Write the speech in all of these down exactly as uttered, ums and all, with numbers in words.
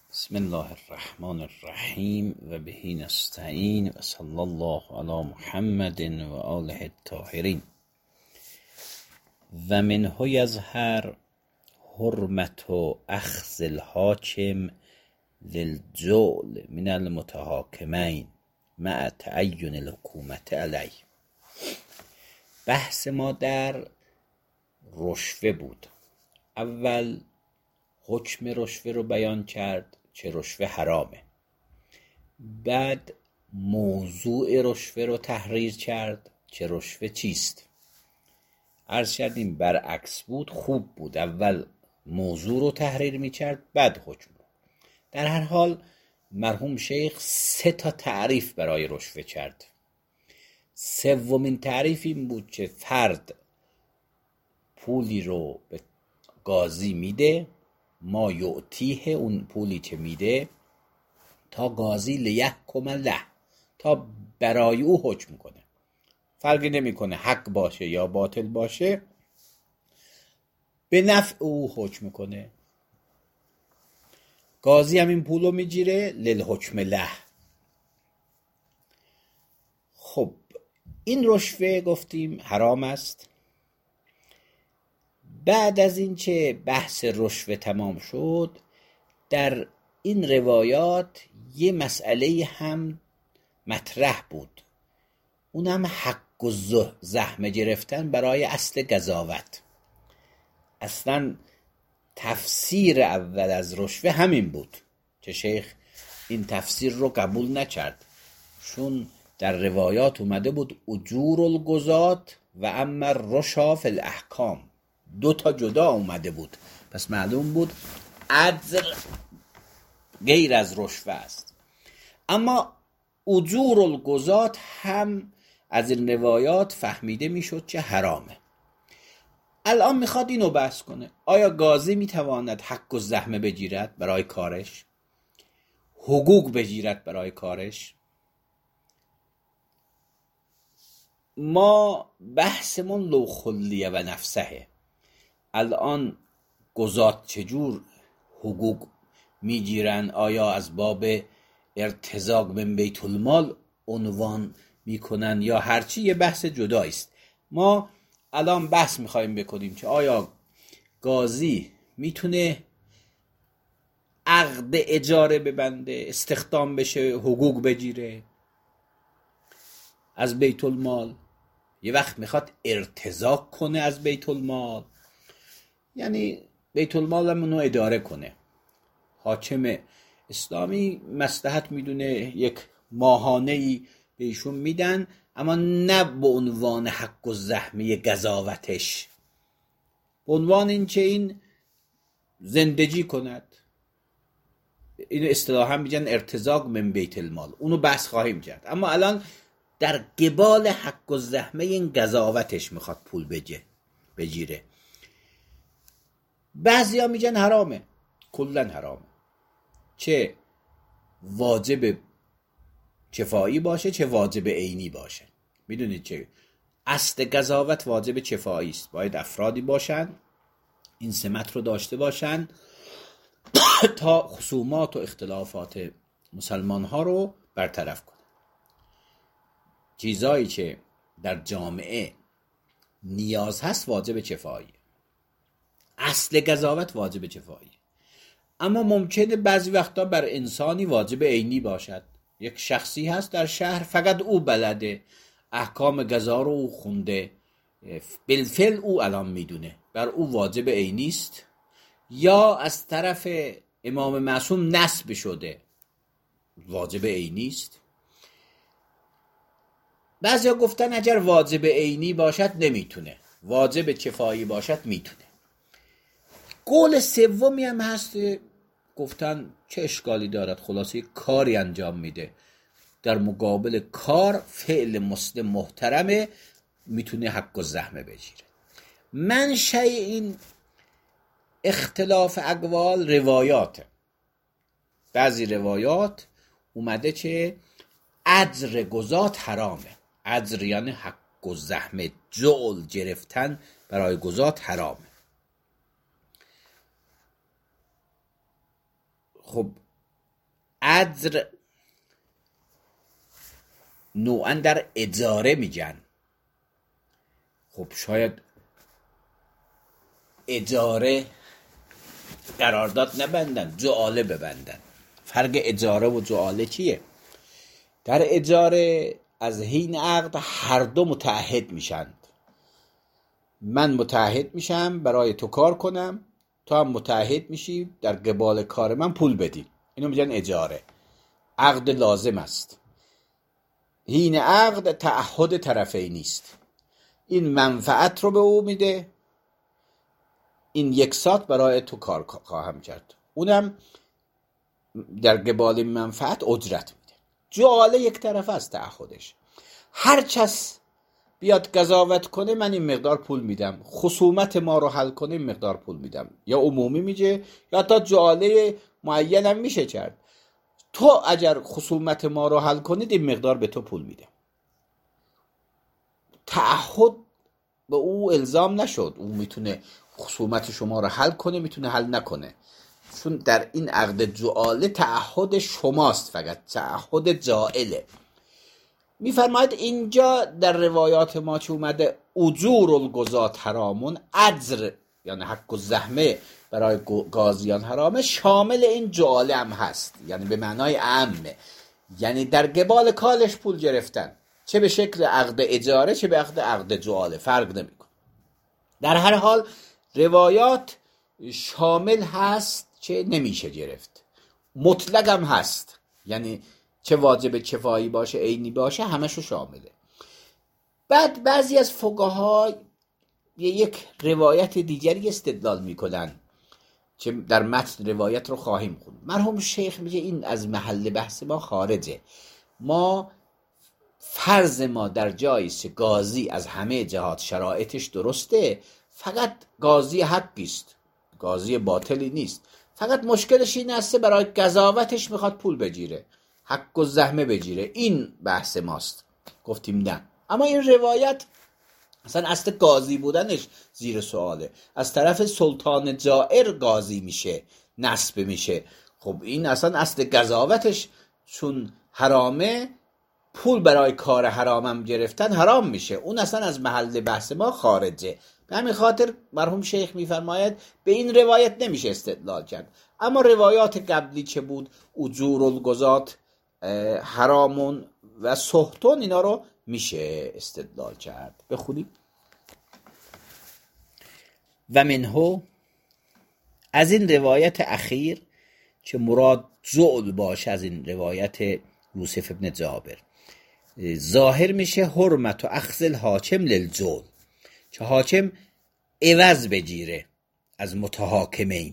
بسم الله الرحمن الرحیم و بهی نستعین و صلی الله علی محمد و آله الطاهرین. و منه یظهر حرمت اخذ الحاکم للجول من المتحاکمین مع تعین الحکومت علیه. بحث ما در رشوه بود. اول حکم رشوه رو بیان کرد چه رشوه حرامه، بعد موضوع رشوه رو تحریر کرد چه رشوه چیست. عرض کردیم برعکس بود، خوب بود، اول موضوع رو تحریر می کرد بعد حکم رو. در هر حال مرحوم شیخ سه تا تعریف برای رشوه کرد. سومین تعریف این بود که فرد پولی رو به قاضی میده، ما یعطیه، اون پولی که میده، تا قاضی لیحکم له، تا برای او حکم کنه، فرقی نمیکنه حق باشه یا باطل باشه، به نفع او حکم کنه. قاضی هم این پولو میگیره للحکم له. خب این رشوه گفتیم حرام است. بعد از این که بحث رشوه تمام شد، در این روایات یه مسئله هم مطرح بود، اونم حق و زحمه گرفتن برای اصل قضاوت. اصلا تفسیر اول از رشوه همین بود که شیخ این تفسیر رو قبول نکرد، چون در روایات اومده بود اجور القضاة و اما الرشا فی الاحکام، دو تا جدا اومده بود، پس معلوم بود اجر غیر از رشوه است. اما اجور القضاة هم از این روایات فهمیده میشد که حرامه. الان میخواد اینو بحث کنه، آیا قاضی میتواند حق و زحمه بگیرد برای کارش، حقوق بگیرد برای کارش؟ ما بحثمون لو خلیه و نفسه. الان قضات چجور حقوق میگیرن؟ آیا از باب ارتزاق من بیت المال عنوان میکنن یا هرچی؟ یه بحث جدایی است. ما الان بحث میخوایم بکنیم که آیا قاضی میتونه عقد اجاره ببنده، استخدام بشه، حقوق بگیره از بیت المال، یه وقت میخواد ارتزاق کنه از بیت المال، یعنی بیت المال هم اونو اداره کنه. حاکم اسلامی مصلحت میدونه یک ماهانه‌ای بهشون میدن، اما نه به عنوان حق و زحمه قضاوتش، به عنوان این که این زندگی کند. اینو اصطلاحا میگن ارتزاق من بیت المال، اونو بحث خواهیم کرد. اما الان در قبال حق و زحمه این قضاوتش میخواد پول بگه بگیره. بعضیا میگن حرامه، کلا حرامه، چه واجب کفایی باشه چه واجب عینی باشه. میدونید چه اصل قضاوت واجب کفایی است، باید افرادی باشن این سمت رو داشته باشن تا خصومات و اختلافات مسلمان ها رو برطرف کنن. چیزایی که در جامعه نیاز هست واجب کفایی، اصل قضاوت واجب کفایی. اما ممکنه بعضی وقتا بر انسانی واجب عینی باشد. یک شخصی هست در شهر، فقط او بلده، احکام قضا رو او خونده، بالفعل او الان میدونه، بر او واجب عینی است، یا از طرف امام معصوم نصب شده، واجب عینی است. بعضیا گفتن اگر واجب عینی باشد نمیتونه، واجب کفایی باشد میتونه. قول سومی هم هست، گفتن چه اشکالی دارد، خلاصه کاری انجام میده، در مقابل کار فعل مسلم محترمه، میتونه حق و زحمه بگیره. منشأ این اختلاف اقوال روایاته. بعضی روایات اومده که اجر قضات حرامه. اجر یعنی حق و زحمه، جعل گرفتن برای قضات حرامه. خب عذر نوعا در اجاره میگن. خب شاید اجاره قرارداد نبندن، جعاله ببندن. فرق اجاره و جعاله چیه؟ در اجاره از حین عقد هر دو متعهد میشند. من متعهد میشم برای تو کار کنم، تو هم متعهد میشی در قبال کار من پول بدی. اینو میگن اجاره. عقد لازم است. حین عقد تعهد طرفینی است. این منفعت رو به او میده، این یک ساعت برای تو کار خواهم کرد، اونم در قبال منفعت اجرت میده. جعاله یک طرف است تعهدش. هر کس بیاد قضاوت کنه من این مقدار پول میدم، خصومت ما رو حل کنه این مقدار پول میدم، یا عمومی میگه یا تا جعاله معین هم میشه کرد. تو اگر خصومت ما رو حل کنید این مقدار به تو پول میدم. تعهد به او الزام نشد، او میتونه خصومت شما رو حل کنه، میتونه حل نکنه، چون در این عقد جعاله تعهد شماست، فقط تعهد جائله. میفرماید اینجا در روایات ما چه اومده اجور القضات حرامون، اجر یعنی حق و زحمه برای قاضیان حرامه، شامل این جعاله هم هست، یعنی به معنای عامه، یعنی در قبال کالش پول گرفتن، چه به شکل عقد اجاره چه به عقد عقد جعاله فرق نمیکنه. در هر حال روایات شامل هست چه نمیشه گرفت، مطلق هم هست، یعنی چه واجب کفایی باشه عینی باشه همشو شامله. بعد بعضی از فقها یک روایت دیگری استدلال میکنن که در متن روایت رو خواهیم خوند. مرحوم شیخ میگه این از محل بحث ما خارجه. ما فرض ما در جاییست که قاضی از همه جهات شرایطش درسته، فقط قاضی حقی است، قاضی باطلی نیست، فقط مشکلش این است برای قضاوتش میخواد پول بگیره، حق و زحمه بگیره. این بحث ماست. گفتیم نه، اما این روایت اصلا اصل قاضی بودنش زیر سواله. از طرف سلطان جائر قاضی میشه، نصب میشه. خب این اصلا اصل قضاوتش چون حرامه، پول برای کار حرامم گرفتن حرام میشه، اون اصلا از محل بحث ما خارجه. به همین خاطر مرحوم شیخ میفرماید به این روایت نمیشه استدلال کرد. اما روایات قبلی چه بود، اجور القضات حرامون و سحتون، اینا رو میشه استدلال کرد. بخونیم. و منهو، از این روایت اخیر که مراد جعل باشه، از این روایت یوسف ابن جابر ظاهر میشه حرمت و اخذ الحاکم للجعل، که حاکم عوض بگیره از متحاکمین.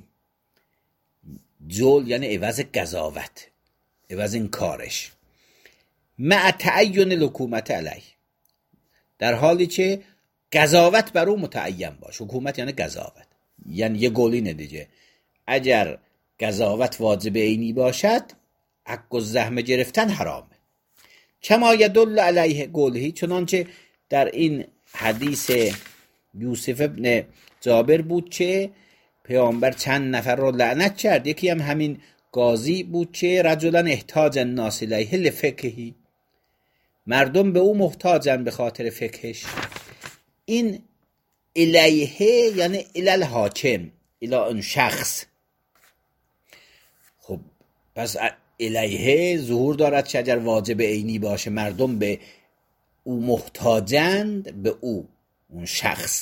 جعل یعنی عوض قضاوت، عوض این کارش، مع تعین الحکومت علیه، در حالی که قضاوت بر او متعین باشه. حکومت یعنی قضاوت، یعنی یه گولینه دیگه، اگر قضاوت واجب عینی باشد حق و زحمه گرفتن حرامه. کما یدل علیه قوله، چنانچه در این حدیث یوسف ابن جابر بود که پیامبر چند نفر رو لعنت کرد، یکی هم همین قاضی بود که رجلا احتاج الناس الیه لفقهی، مردم به او محتاجن به خاطر فقهش. این الیه یعنی الی الحاکم، الی اون شخص. خب پس الیه ظهور دارد که اگر واجب عینی باشه مردم به او محتاجند، به او اون شخص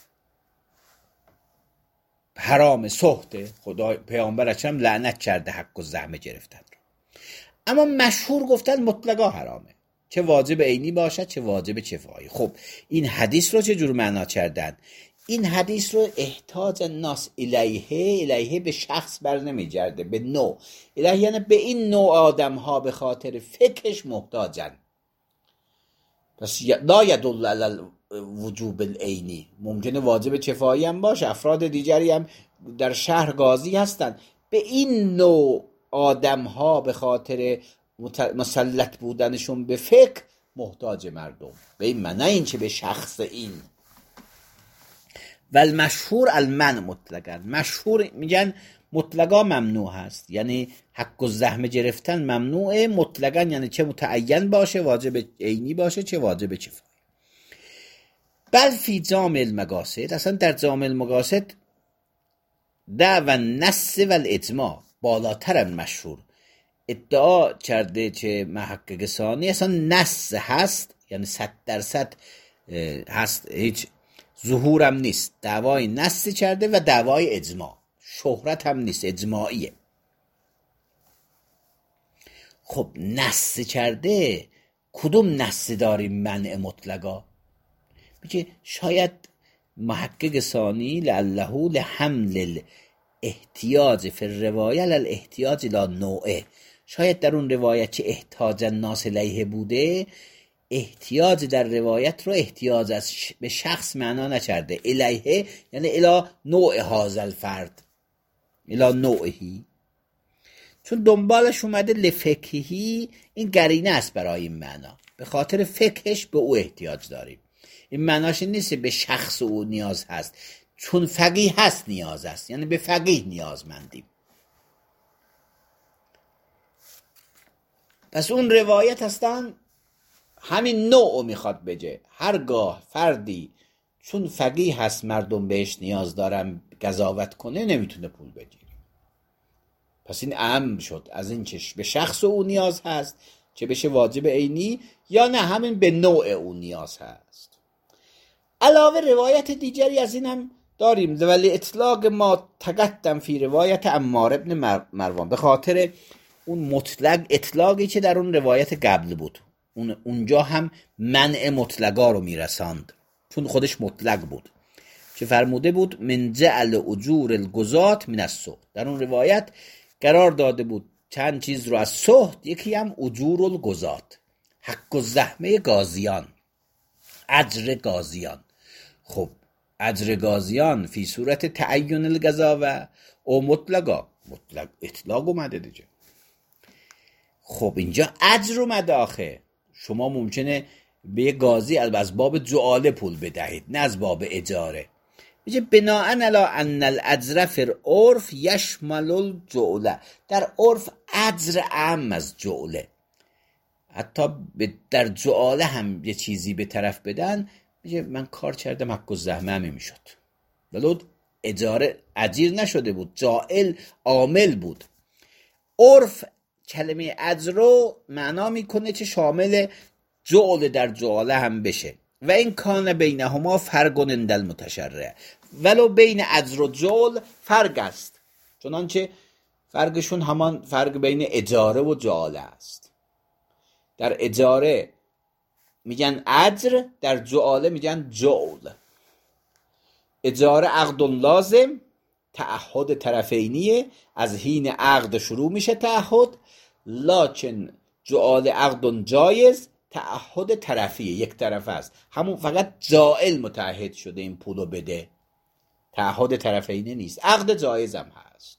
حرام سخته. خدا پیامبر اکرم لعنت کرده حق و زحمه گرفتن رو. اما مشهور گفتن مطلقا حرامه، چه واجب عینی باشد چه واجب کفایی. خب این حدیث رو چه جور معنا کردن؟ این حدیث رو احتاج الناس الیه، الیه به شخص بر نمیگرده، به نوع. الیه یعنی به این نوع آدم ها به خاطر فکرش محتاجن. پس لا یدل علی وجوب العینی، ممکنه واجب کفایی هم باشه، افراد دیگری هم در شهر قاضی هستن، به این نوع آدم ها به خاطر مسلط بودنشون به فکر محتاج مردم، به این معنی، این چه به شخص این. و المشهور المنع مطلقاً، مشهور میگن مطلقا ممنوع هست، یعنی حق الزحمه گرفتن ممنوعه مطلقا، یعنی چه متعین باشه واجب عینی باشه چه واجب کفایه. بل فی جامع المقاصد، اصلا در جامع المقاصد دعوی النص و الاجماع بالاتر مشهور ادعا کرده که محقق ثانی اصلا نص هست، یعنی صد درصد هست، هیچ ظهورم نیست، دعوای نص کرده و دعوای اجماع، شهرت هم نیست، اجماعیه. خب نص کرده، کدوم نص داریم منع مطلقا؟ میگه شاید محقق ثانی لعله لحمل الاحتیاج فی الروایه للاحتیاج الى نوعه، شاید در اون روایت چه احتیاج الناس الیه بوده، احتیاج در روایت رو احتیاج از ش... به شخص معنا نکرده، الیه یعنی الی نوع هذا الفرد، الی نوعهی، چون دنبالش اومده لفقهی، این قرینه است برای این معنا، به خاطر فقهش به او احتیاج داریم. این معناش این نیست به شخص او نیاز هست، چون فقیه هست نیاز است، یعنی به فقیه نیازمندیم. پس اون روایت هستن همین نوع میخواد بگه، هرگاه فردی چون فقیه هست مردم بهش نیاز دارن قضاوت کنه نمیتونه پول بگیره. پس این اهم شد از این چه به شخص او نیاز هست چه بشه واجب عینی، یا نه همین به نوع او نیاز هست. علاوه روایت دیگری از این هم داریم، ولی اطلاق ما تقدم فی روایت عمار ابن مروان، به خاطر اون مطلق اطلاقی که در اون روایت قبل بود، اون اونجا هم منع مطلقا رو میرساند چون خودش مطلق بود، که فرموده بود من جعل اجور القضات من السحت، در اون روایت قرار داده بود چند چیز رو از سحت، یکی هم اجور القضات، حق الزحمه قاضیان، اجر قاضیان. خب اجر قاضیان فی صورت تعین القضا و او مطلقا، مطلق اطلاق اومده دیگه. خب اینجا اجر اومده، آخه شما ممکنه به یه قاضی از باب جعاله پول بدهید نه از باب اجاره. میگه بناء علی ان الاجر فی العرف یشمل الجعله، در عرف اجر عام از جعله، حتی در جعاله هم یه چیزی به طرف بدن، میگه من کار کردم حق الزحمه همه میشد، ولو اجاره اجیر نشده بود، جاعل عامل بود. عرف کلمه اجر رو معنا میکنه که شامل جعل در جعاله هم بشه، و این کان بینهما فرق عند المتشرع، ولو بین اجر و جعل فرق است، چنانچه فرقشون همان فرق بین اجاره و جعاله است. در اجاره میگن اجر، در جعاله میگن جعل. اجاره عقد لازم، تعهد طرفینیه، از حین عقد شروع میشه تعهد، لکن جعال عقد جایز، تعهد طرفیه، یک طرف است، همون فقط جائل متعهد شده این پولو بده، تعهد طرفینی نیست، عقد جایز هم هست.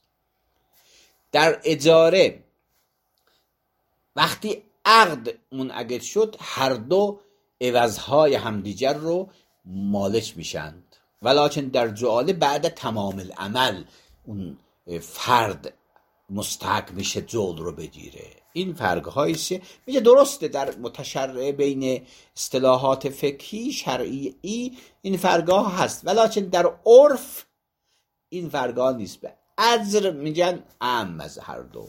در اجاره وقتی عقد منعقد شد هر دو عوضهای همدیگر رو مالک میشند، ولکن در جعاله بعد تمام العمل اون فرد مستحق میشه جعل رو بگیره. این فرق هایشه. میگه درسته در متشرع بین اصطلاحات فقهی شرعی این فرق ها هست، ولکن در عرف این فرق ها نیست، به اجر میگن عام از هر دو.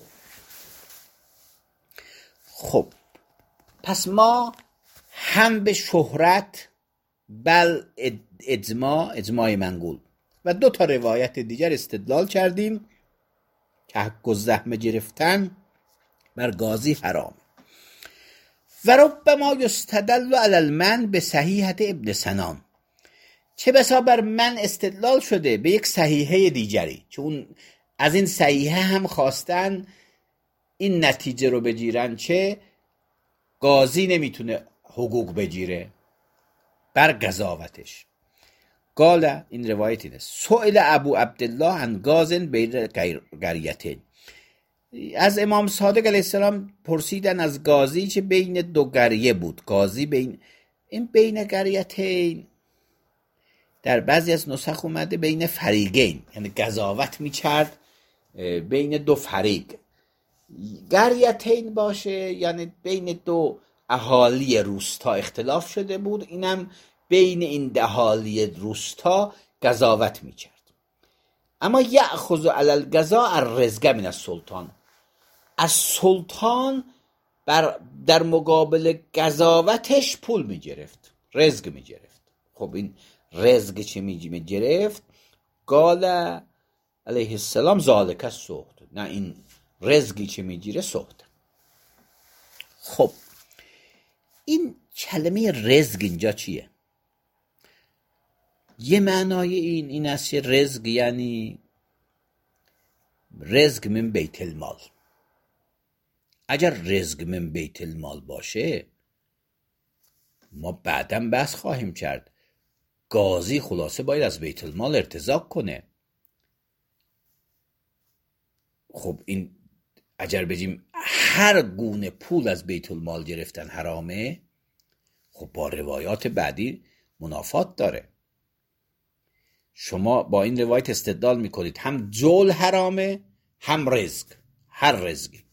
خب پس ما هم به شهرت بل اجماع اجماع منقول و دو تا روایت دیگر استدلال کردیم که حق الزحمه گرفتن بر قاضی حرام. و ربما یستدل علی المنع به صحیحة ابن سنان، چه بسا بر من استدلال شده به یک صحیحه دیگری، چون از این صحیحه هم خواستن این نتیجه رو بگیرن چه قاضی نمیتونه حقوق بگیره بر قضاوتش. قال، این روایت اینه، سئل ابو عبدالله عن غازن بین قریتین، از امام صادق علیه السلام پرسیدن از قاضی که بین دو قریه بود. قاضی بین این بین قریتین در بعضی از نسخ اومده بین فریقین، یعنی قضاوت میکرد بین دو فریق، قریتین باشه یعنی بین دو اهالی روستا اختلاف شده بود، اینم بین این اهالی روستا قضاوت میکرد. اما یأخذ علی القضاء الرزق من السلطان، از سلطان بر در مقابل قضاوتش پول میگرفت، رزق میگرفت. خب این رزق چه میگرفت؟ قال علیه السلام ذالک السحت، نه این رزقی که میگیره سحت. خب این کلمه رزق اینجا چیه؟ یه معنای این این است که رزق یعنی رزق من بیت المال. اگر رزق من بیت المال باشه، ما بعداً بحث خواهیم کرد، قاضی خلاصه باید از بیت المال ارتزاق کنه. خب این اگر بگیم هر گونه پول از بیت المال گرفتن حرامه، خب با روایات بعدی منافات داره. شما با این روایت استدلال میکنید هم جول حرامه هم رزق، هر رزقی.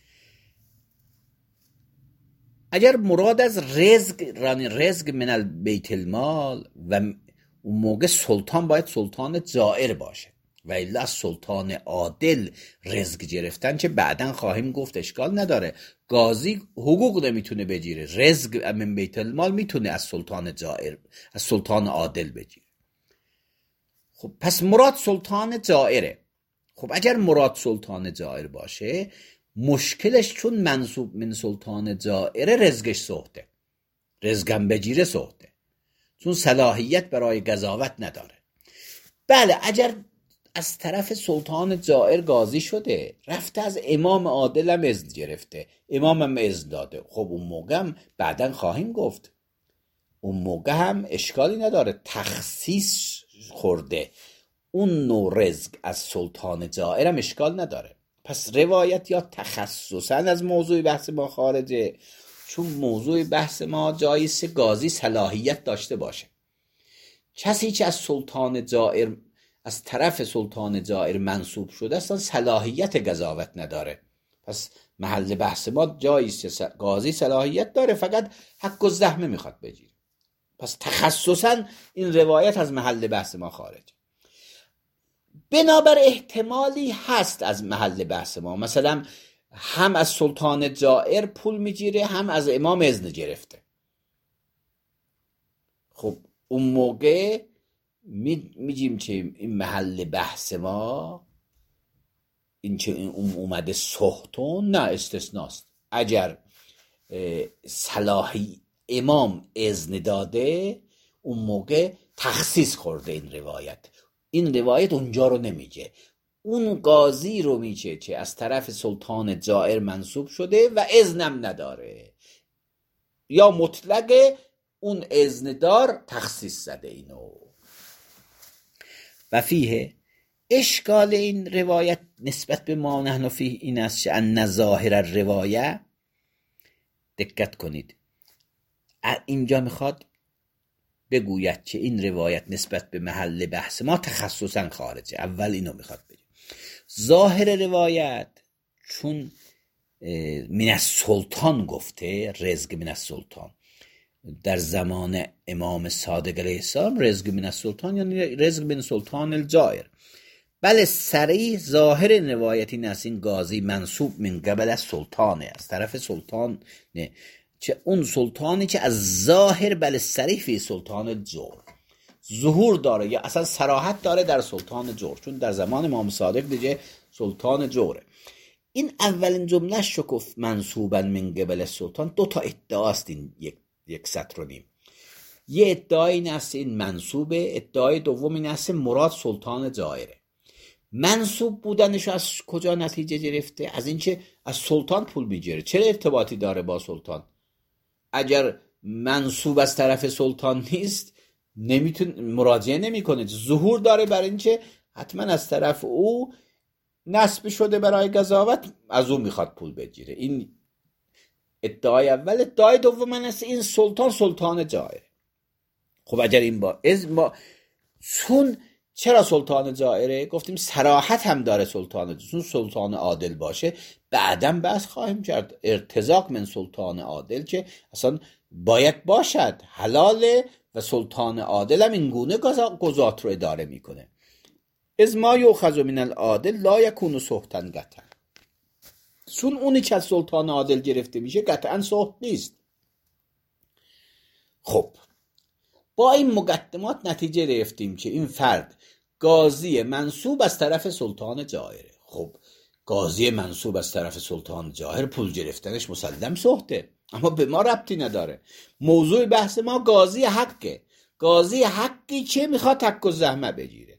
اگر مراد از رزق رانی رزق من بیت المال، و اون موقع سلطان باید سلطان جائر باشه و الا از سلطان عادل رزق گرفتن که بعداً خواهیم گفت اشکال نداره، قاضی حقوق نمیتونه بگیره، رزق من بیت المال میتونه از سلطان جائر از سلطان عادل بگیره. خب پس مراد سلطان جائره. خب اگر مراد سلطان جائر باشه، مشکلش چون منصوب من سلطان جائر رزقش سحته، رزقم بگیره سحته، چون صلاحیت برای قضاوت نداره. بله اگر از طرف سلطان جائر قاضی شده، رفته از امام عادل هم اذن گرفته، امام هم اذن داده، خب اون موقع هم بعداً خواهیم گفت اون موقع هم اشکالی نداره، تخصیص خورده اون نوع رزق از سلطان جائر هم اشکال نداره. پس روایت یا تخصصاً از موضوع بحث ما خارجه، چون موضوع بحث ما جاییست قاضی صلاحیت داشته باشه. کسی که از سلطان جائر از طرف سلطان جائر منصوب شده اصلا صلاحیت قضاوت نداره. پس محل بحث ما جاییست قاضی صلاحیت داره، فقط حق الزحمه میخواد بگیره. پس تخصصاً این روایت از محل بحث ما خارج. بنابر احتمالی هست از محل بحث ما، مثلا هم از سلطان جائر پول میگیره هم از امام اذن گرفته. خب اون موقع میگیم که این محل بحث ما این که اون اومده سحتون، نه استثناست. اگر صلاحی امام اذن داده، اون موقع تخصیص خورده این روایت. این روایت اونجا رو نمیگه، اون قاضی رو میگه که از طرف سلطان جائر منصوب شده و اذنم نداره، یا مطلق اون اذندار تخصیص زده اینو. و فیه اشکال این روایت نسبت به ما نحن فیه این است که ان ظاهر الروایه، دقت کنید اینجا میخواد بگوید که این روایت نسبت به محل بحث ما تخصصاً خارجه. اول اینو میخواد بگه. ظاهر روایت چون من السلطان گفته، رزق من السلطان، در زمان امام صادق علیه السلام رزق من السلطان یعنی رزق من سلطان الجائر. بله صریح ظاهر روایت این است این قاضی منصوب من قبل از سلطانه، از طرف سلطان نه، چه اون سلطانی که از ظاهر بله صریح فی سلطان جور ظهور داره یا اصلا صراحت داره در سلطان جور، چون در زمان امام صادق دیگه سلطان جوره. این اولین جمله شکف منصوبا من قبل سلطان، دو تا ادعاست این یک یک سطر و نیم. یه ادعای این است این منصوبه، ادعای دوم این است مراد سلطان جائره. منصوب بودنش از کجا نتیجه گرفته؟ از اینکه از سلطان پول میگیره. چرا ارتباطی داره با سلطان؟ اگر منصوب از طرف سلطان نیست نمیتونه مراجعه نمیکنه، ظهور داره برای اینکه حتما از طرف او نصب شده برای قضاوت، از او میخواد پول بگیره. این ادعای اول. ادعای دوم من است این سلطان سلطان جائر. خب اگر این با از با چون چرا سلطان جائره؟ گفتیم صراحت هم داره سلطان، چون سلطان عادل باشه بعداً بحث خواهیم کرد ارتزاق من سلطان عادل که اصلا باید باشد، حلاله و سلطان عادل هم این گونه قضات رو اداره میکنه. از ما یؤخذ من العادل لا یکون سحتا قطعا، چون اونی که از سلطان عادل گرفته میشه قطعا سحت نیست. خب با این مقدمات نتیجه گرفتیم که این فرد قاضی منصوب از طرف سلطان جائره. خب قاضی منصوب از طرف سلطان جائر پول گرفتنش مسلم سحته، اما به ما ربطی نداره. موضوع بحث ما قاضی حقه. قاضی حقی که میخواد حق و زحمه بگیره.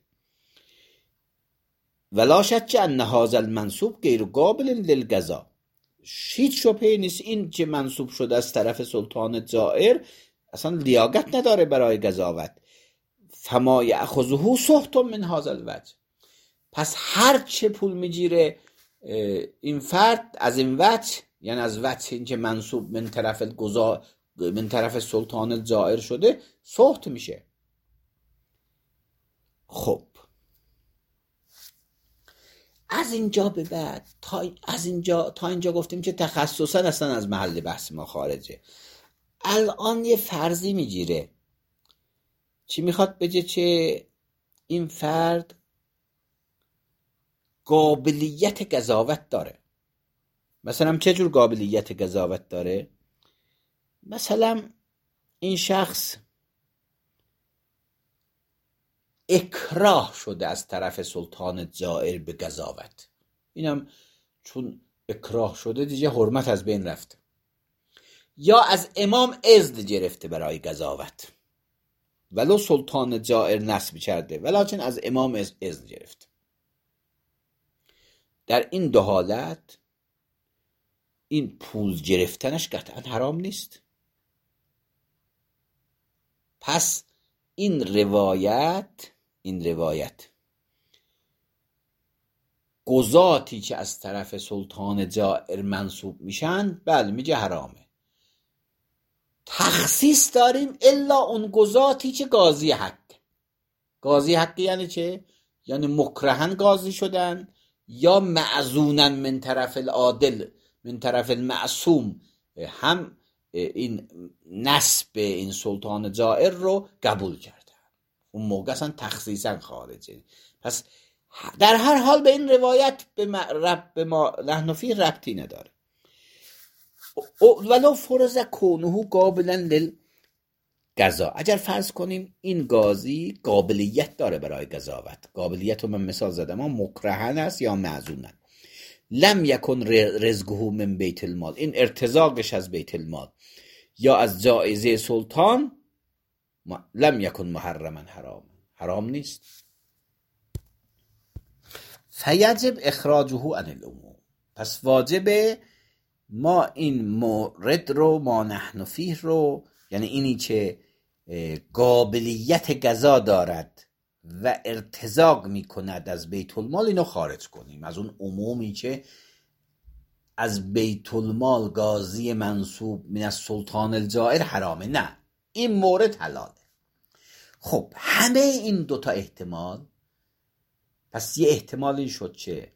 ولا شک ان هذا المنصوب غیر قابل للقضاء، هیچ شبهه نیست این که منصوب شده از طرف سلطان جائر اصلا لیاقت نداره برای قضاوت. فما یأخذه سحت من هذا الوجه، پس هر چه پول میگیره این فرد از این وجه، یعنی از وجه این که منصوب من طرف القضا من طرف سلطان جائر شده، سحت میشه. خب از اینجا به بعد تا از اینجا تا اینجا گفتیم که تخصصا اصلا از محل بحث ما خارجه. الان یه فرضی میگیره، چی میخواد بگه؟ که این فرد قابلیت قضاوت داره. مثلا چه جور قابلیت قضاوت داره؟ مثلا این شخص اکراه شده از طرف سلطان جائر به قضاوت، اینم چون اکراه شده دیگه حرمت از بین رفته. یا از امام اذن گرفته برای قضاوت، ولو سلطان جائر نصب کرده ولکن از امام اذن گرفته. در این دو حالت این پول گرفتنش قطعا حرام نیست. پس این روایت این روایت قضاتی که از طرف سلطان جائر منصوب میشن بله میگه حرامه. تخصیص داریم الا اون قضاتی که قاضی حق. قاضی حقی یعنی چه؟ یعنی مکرهن قاضی شدن یا معزونن من طرف العادل من طرف المعصوم، هم این نسب این سلطان جائر رو قبول کردن، اون موقع اصلا تخصیصا خارجه. پس در هر حال به این روایت به ما, رب به ما نحن فیه ربطی نداره. ولو فرض کونه قابلا للقضاء، اگر فرض کنیم این قاضی قابلیت داره برای قضاوت، قابلیت رو من مثال زدم ها، مکرهن است یا معزونن، لم یکن رزقه من بیت المال، این ارتزاقش از بیت المال یا از جایزه سلطان، لم یکن محرما حرام، حرام نیست. فیجب اخراجه عن العموم، پس واجبه ما این مورد رو ما نحن فیه رو، یعنی اینی که قابلیت قضا دارد و ارتزاق میکند از بیت المال، اینو خارج کنیم از اون عمومی که از بیت المال قاضی منصوب من از سلطان الجائر حرامه. نه، این مورد حلاله. خب همه این دوتا احتمال، پس یه احتمال این شد که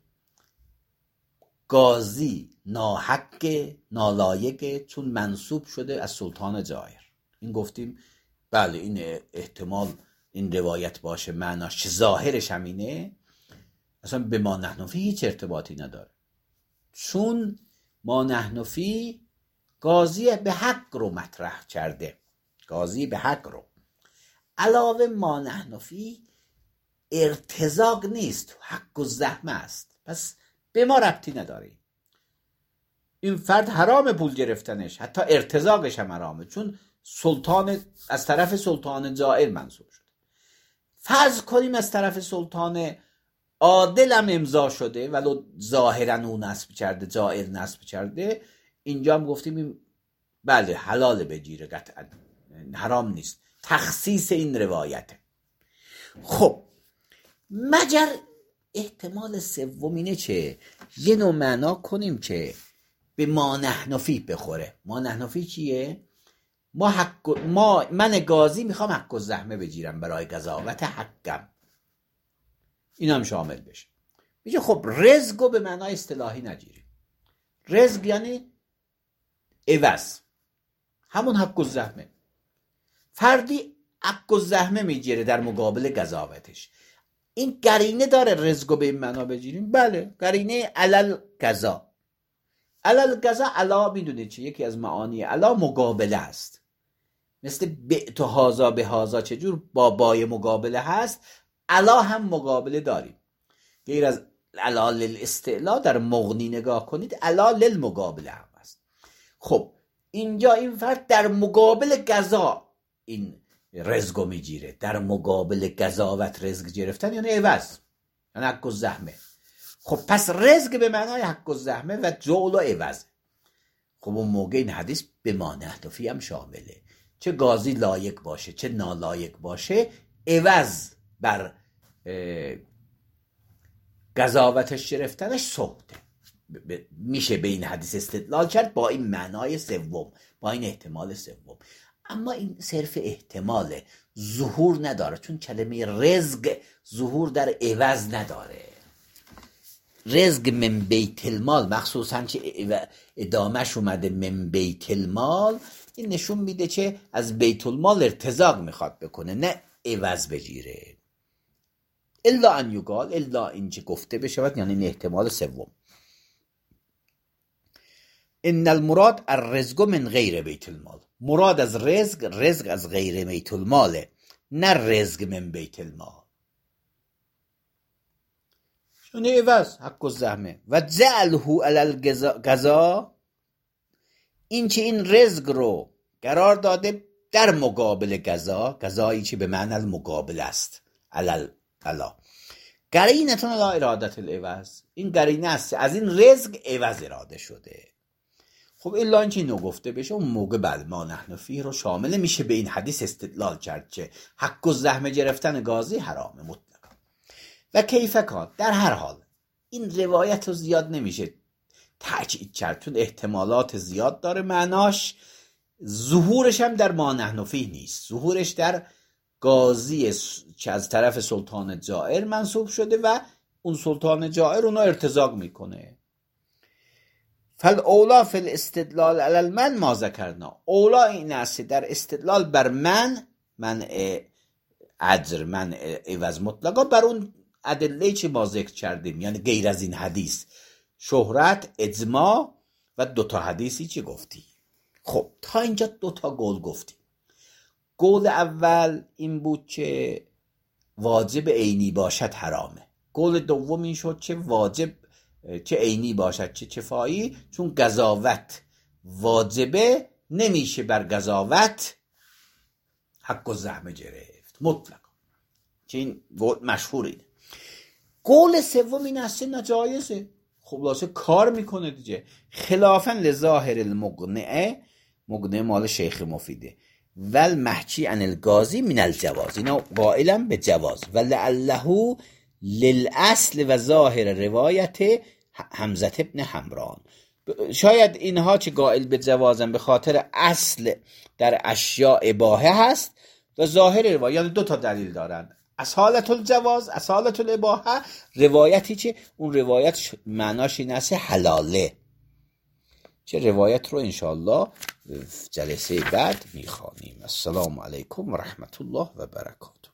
قاضی ناحق نالایقه چون منصوب شده از سلطان جائر، این گفتیم بله این احتمال این روایت باشه معناش که ظاهرش همینه، اصلا به ما نحن فیه هیچ ارتباطی نداره، چون ما نحن فیه قاضی به حق رو مطرح کرده، قاضی به حق رو. علاوه ما نحن فیه ارتزاق نیست، حق و زحمه است، پس به ما ربطی نداره. این فرد حرام پول گرفتنش، حتی ارتزاقش هم حرامه، چون سلطان از طرف سلطان جائر منصوب شده. فرض کنیم از طرف سلطان عادل هم امضا شده ولو ظاهرا اون نصب کرده، جائر نصب کرده، اینجا هم گفتیم بله حلال بگیره، قطعا حرام نیست. تخصیص این روایته. خب مگر احتمال سوم اینه که یه نوع معنا کنیم که به ما نحن فیه بخوره. ما نحن فیه چیه؟ ما حق ما من قاضی میخوام حق و زحمه بگیرم برای قضاوت حقم، این هم شامل بشه. میگه خب رزقو به معنای اصطلاحی نگیریم. رزق یعنی عوض، همون حق الزحمه. فردی حق الزحمه میگیره در مقابل قضاوتش. این قرینه داره رزقو به این معنا بگیریم؟ بله، قرینه علل قضا. علل قضا، علا میدونید چه؟ یکی از معانی علا مقابله است. مثل بعت هازا به هازا چجور با بای مقابله هست، علا هم مقابله داریم. غیر از علا للاستعلا در مغنی نگاه کنید، علا للمقابله هم هست. خب اینجا این فرد در مقابل قضا این رزقو میگیره، در مقابل قضاوت رزق گرفتن یعنی عوض، یعنی حق الزحمه. خب پس رزق به معنای حق الزحمه و جعل و عوض. خب اون موقع این حدیث به ما نحنفی هم شامله، چه قاضی لایق باشه چه نالایق باشه، عوض بر قضاوتش گرفتنش سهته. میشه به این حدیث استدلال کرد با این معنای سوم، با این احتمال سوم. اما این صرف احتماله، ظهور نداره، چون کلمه رزق ظهور در عوض نداره. رزق من بیت المال، مخصوصا چه ادامهش اومده من بیت المال، این نشون میده چه از بیت المال ارتزاق میخواد بکنه، نه عوض بگیره. الا ان یقال، الا این چه گفته بشود، یعنی این احتمال سوم. ان المراد الرزق من غیر بیت المال، مراد از رزق، رزق از غیر بیت الماله، نه رزق من بیت المال. شونه عوض حق الزحمه. و جعله علی القضا، این که این رزق رو قرار داده در مقابل قضا، قضایی که به معنی المقابل است، علل علا قرینتون لا ارادت العوض، این قرینه است از این رزق عوض اراده شده. خب الا اینکه اینو گفته بشه، اون موقع بل ما نحنفی رو شامل میشه به این حدیث استدلال کرد که حق الزحمه گرفتن قاضی حرامه مطلقا. و کیف کان، در هر حال این روایت رو زیاد نمیشه تأکید کرد، چون احتمالات زیاد داره معناش. ظهورش هم در ما نحنفی نیست، ظهورش در قاضی که از طرف سلطان جائر منصوب شده و اون سلطان جائر اونو ارتزاق میکنه. فل اولا فی الاستدلال علی المن ما ذکرنا، اولا این است در استدلال بر من، من اجر، من عوض مطلقا، بر اون ادله چه ما ذکر کردیم، یعنی غیر از این حدیث، شهرت، اجماع و دوتا حدیثی چه گفتی. خب تا اینجا دوتا قول گفتی. قول اول این بود که واجب عینی باشد حرامه. قول دوم این شد که واجب چه عینی باشد چه کفایی، چون قضاوت واجبه، نمیشه بر قضاوت حق الزحمه گرفت مطلقا، که این قول مشهور اینه. قول سوم این است نجایزه. خب لاسه کار میکنه دیگه، خلافا لظاهر المقنعه، مقنعه مال شیخ مفیده، ول محچی عن القاضی من الجواز، اینا قائلم به جواز. و لعله للاصل و ظاهر روایت حمزه ابن حمران، شاید اینها چه قائل به جوازن به خاطر اصل در اشیاء اباحه هست و ظاهر روایت، یعنی دو تا دلیل دارن، اصالت الجواز، اصالت الاباحه، روایتی که اون روایت معناش این است حلاله. چه روایت رو انشاءالله جلسه بعد میخوانیم. السلام علیکم و رحمت الله و برکاته.